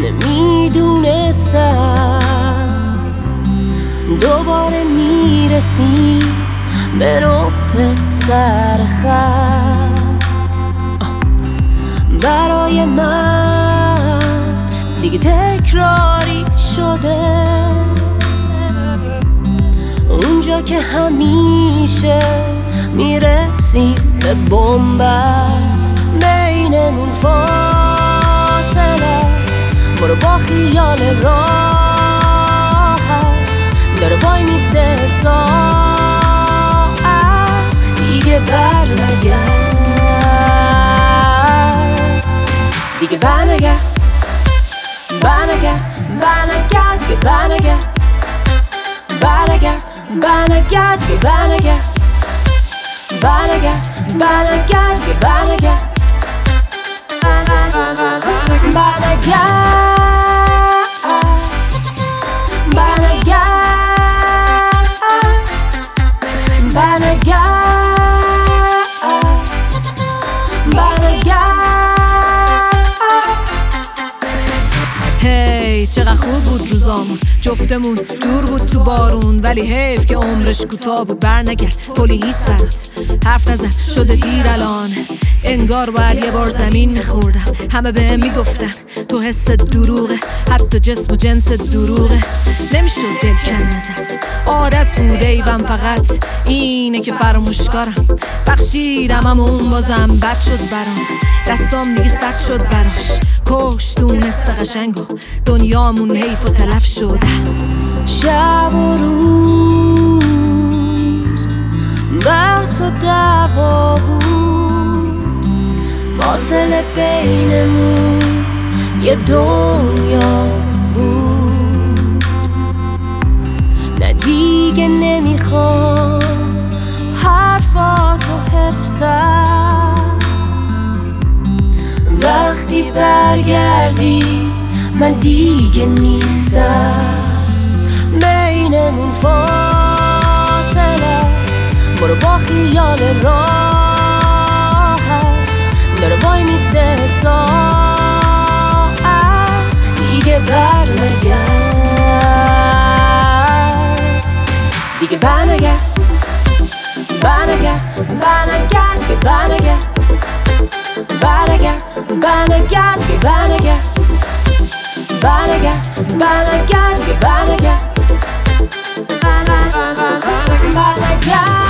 نمیدونستم دوباره میرسیم به نقطه سر خط. برای من دیگه تکراری شده، اونجا که همیشه میرسیم به بنبست. بینمون فاصله است، برو با خیال راحت داره وای میسته ساعت. دیگه بر نگرد، دیگه بر نگرد، بر نگرد، بر نگرد، دیگه بر نگرد، بر نگرد، بر نگرد، دیگه بر نگرد، بر نگرد، بر نگرد، دیگه بر نگرد، بر هی چقدر خوب بود روزامون، جفتمون دور بود تو بارون، ولی حیف که عمرش کوتاه بود. برنگرد، پلی نیست برات، حرف نزن شده دیر الان. انگار باید یه بار زمین میخوردم، همه بهم میگفتن تو حس دروغه، حتی جسم و جنس دروغه. نمیشد دل کن نزد، عادت بود ایوم، فقط اینه که فراموشکارم. بخشیدم اما اون بازم بد شد برام، دستام دیگه سد شد براش. کش دونست قشنگ و دنیامون حیف و تلف شد. شب و روز بحث و دعوا بود، فاصله بینمون یه دنیا بود. نه دیگه نمیخوام حرفاتو حفظم، وقتی برگردی من دیگه نیستم. بینمون فاصله است، برو با خیال راحت داره وای میسته ساعت. دیگه بر نگرد، دیگه بر نگرد، بر نگرد، بر نگرد، دیگه بر نگرد، بر نگرد، بر نگرد، دیگه بر نگرد، بر نگرد، بر نگرد، دیگه بر نگرد، بر نگرد.